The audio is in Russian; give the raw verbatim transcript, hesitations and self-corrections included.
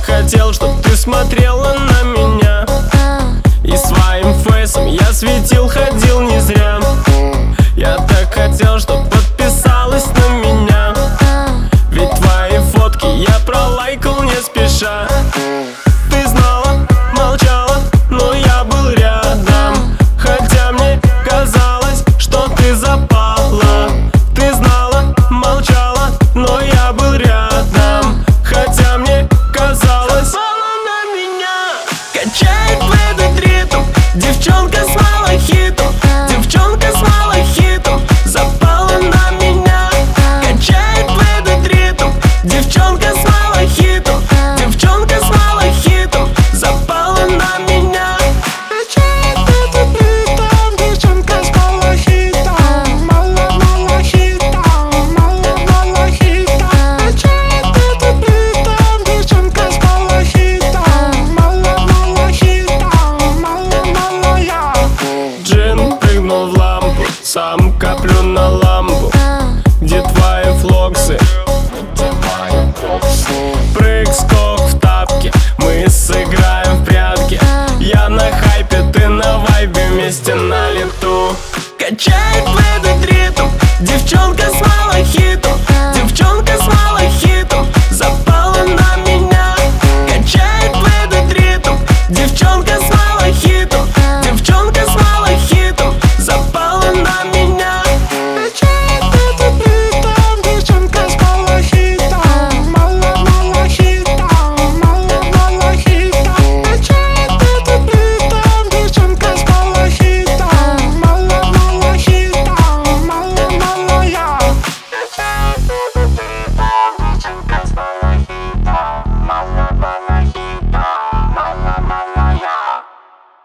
хотел, чтоб ты смотрела на меня, и своим фейсом я светил, ходил не зря. Я так хотел, чтоб подписалась на меня, ведь твои фотки я пролайкал не спеша. Ты знала, молчала, но я был рядом, хотя мне казалось, что ты запала. Ты знала, молчала, но я был рядом, хотя мне казалось. Запала на меня, качает в этот ритм девчонка с малахитом, девчонка с малахитом. Запала на меня, качает в этот ритм девчонка с